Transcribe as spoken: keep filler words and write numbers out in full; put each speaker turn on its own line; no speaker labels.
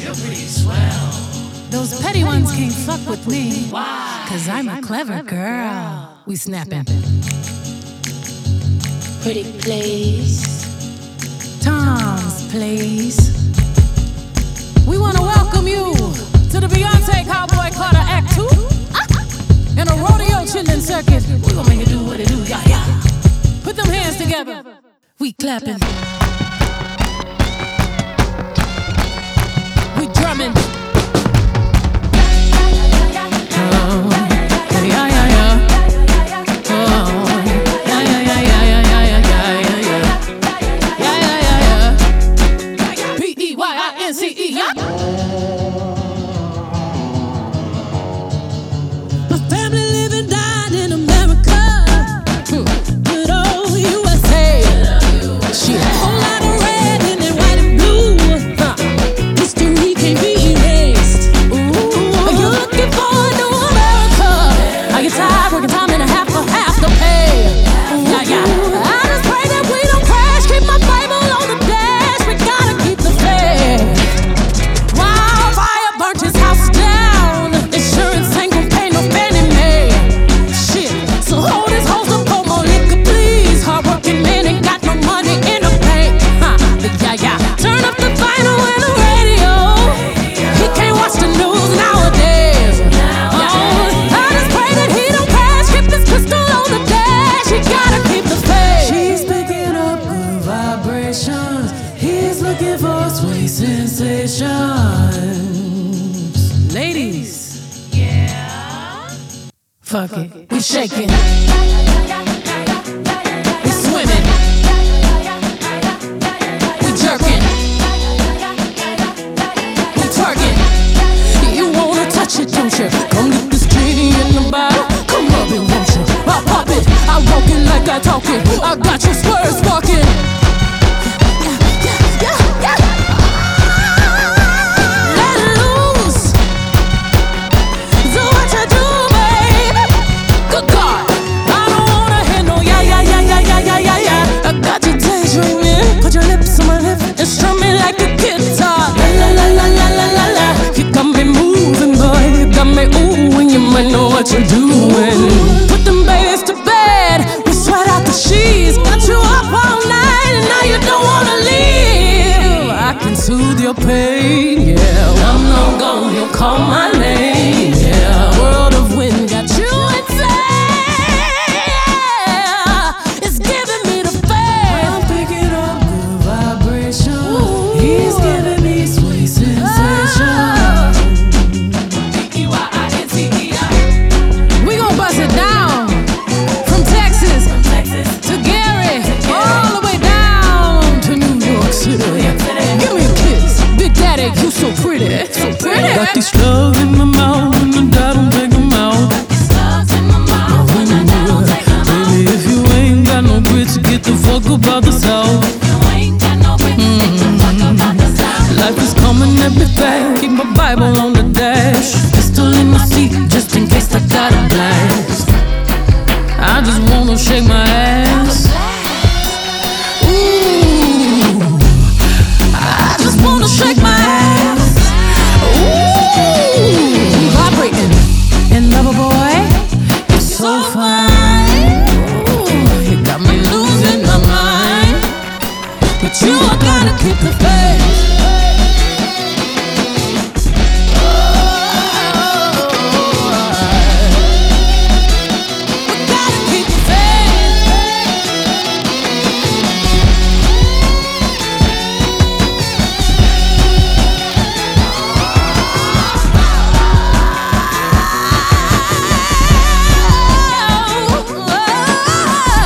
You're pretty swell.
Those petty ones can't fuck with me.
Why?
Cause I'm a clever girl. We snapping.
Pretty place.
Tom's Place. We wanna welcome you to the Beyonce Cowboy Carter Act two. And a rodeo chillin' circuit. We gon' make it do what it do, yeah, yeah. Put them hands together. We clapping. We drumming. Sensations. Ladies, yeah. Fuck it, we shaking. We swimming. We jerking. We twerking. You wanna touch it, don't you? Come get this genie in the bottle. Come rub it, won't you? I pop it, I walk it like I talk it. I got your spurs sparking. What you doing? Put them babies to bed. We sweat out the sheets. Got you up all night and now you don't wanna leave. I can soothe your pain, yeah. I'm long gone, you'll call my name, yeah. World of wind got you insane. It's giving me the fame. I'm picking up good vibration. Ooh. He's giving me sweet sensation. Oh. It down from Texas, from Texas to Gary, to Gary, all the way down to New York City. Give me a kiss, Big Daddy, you so pretty, so pretty.
Got these slugs in my mouth and I don't take them out.
Got these slugs in my mouth and I don't take them out.
Baby, if you ain't got no grits, get the fuck about the south.
If you ain't got no grits, mm-hmm. get the fuck about the south.
Life is coming at me fast. Keep my Bible on the dash. Pistol in my seat, just in case I got a blast. I just wanna shake my ass. Ooh, I just wanna shake my ass. Ooh, vibrating and lover boy, you're so fine. Ooh, you got me losing my mind, but you gotta keep the faith.